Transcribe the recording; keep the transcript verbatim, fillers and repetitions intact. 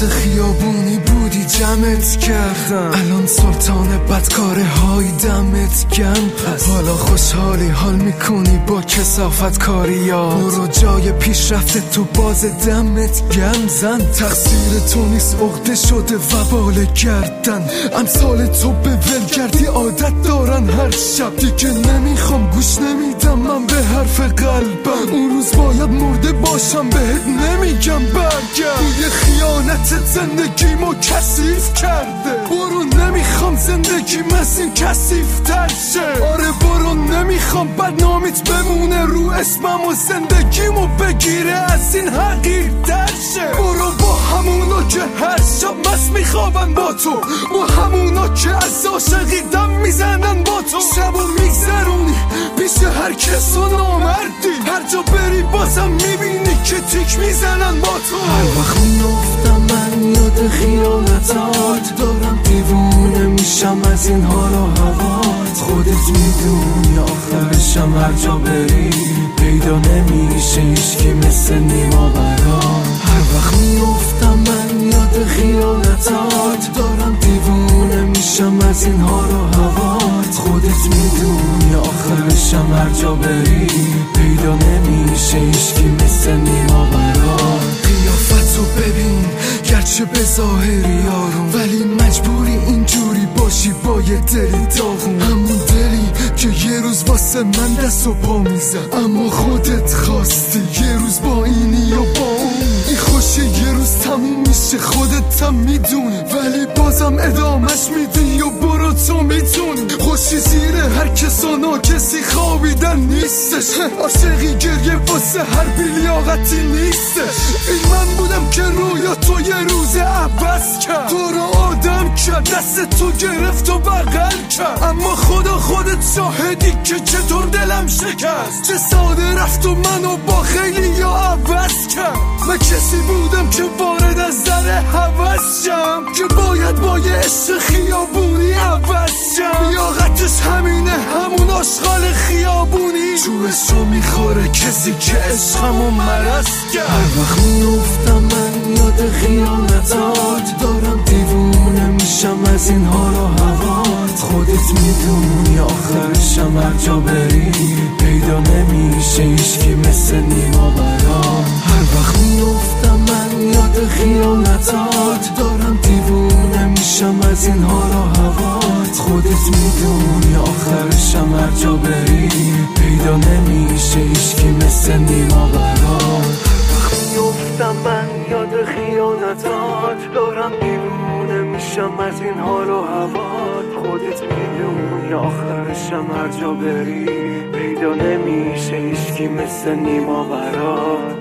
عشق خیابونی بودی جمعت کردم، الان سلطان بدکاره های دمت گم. پس حالا خوشحالی حال میکنی با کثافت کاریات، برو جای پیشرفت تو باز دمت گم. زن تقصیر تو نیست، عقده شده وبال گردن، امثال تو به ولگردی عادت دارن هر شب. دیگه نمیخوام گوش نمیدم من به حرف قلبم، اون روز باید مرده باشم بهت نمیگم برگرد. بوی خیانت زندگیمو کثیف کرده، برو نمیخوام زندگیم از این کثیف تر شه. آره برو نمیخوام بدنامیت بمونه رو اسمم و زندگیمو بگیره از این حقیر تر شه. برو با همونا که هر شب مست میخوابن با تو، با همونا که از عاشقی دم میزنن با تو. شبو میگذرونی پیش هر کس و نامردی، هر جا بری بازم میبینی که تیک میزنن با تو. هر وقت میافتم من یاد خیانتات، دارم دیوونه میشم از این حال و هوات. خودت میدونی آخرشم هر جا بری پیدا نمیشه هیچکی مثل نیما برات. هر وقت میافتم من یاد خیانتات، دارم دیوونه میشم از این حال و هوات. خودت میدونی آخرشم هر جا بری پیدا نمیشه هیچکی مثل نیما برات. قیافتو ببین گرچه به ظاهری آروم، ولی مجبوری اینجوری باشی با یه دلی داغون. همون دلی که یه روز واسه من دست و پا میزد، اما خودت خواستی یه روز با اینی و با اون. این خوشه یه روز تموم میشه خودت هم میدونی، ولی بازم ادامش میدی و برو تو میتونی. خوشی زیر هر کسانا کسی خوابیدن نیستش، عاشقی گریه واسه هر بیلیاقتی نیستش. این من بودم که رویا تو یه روز عوض کرد، تو رو آدم کرد، دست تو گرفت و بغل کرد. اما خدا خودت شاهدی که چطور دلم شکست، چه ساده رفت و منو با خیلی یا عوض کرد. من کسی بودم که وارد از ذره حوض شم، که باید با یه عشق خیابونی عوض شم. لیاقتش همینه، همون آشغال خیابونی، جوشو میخوره کسی که عشقمو مرض کرد. هر وقت میافتم من یاد خیانتات، دارم دیوونه میشم از این حال و هوات. خودت میدونی آخرشم هر جا بری پیدا نمیشه هیچکی مثل نیما برات. هر وقت میافتم من یاد خیانتات، دارم دیوونه میشم از این حال و هوات. خودت میدونی آخرشم هر جا بری پیدا نمیشه هیچکی مثل نیما برات. میافتم من یاد خیانتات، دارم دیوونه میشم از این حال و هوات. خودت میدونی آخرشم هر جا بری پیدا نمیشه هیچکی مثل نیما برات.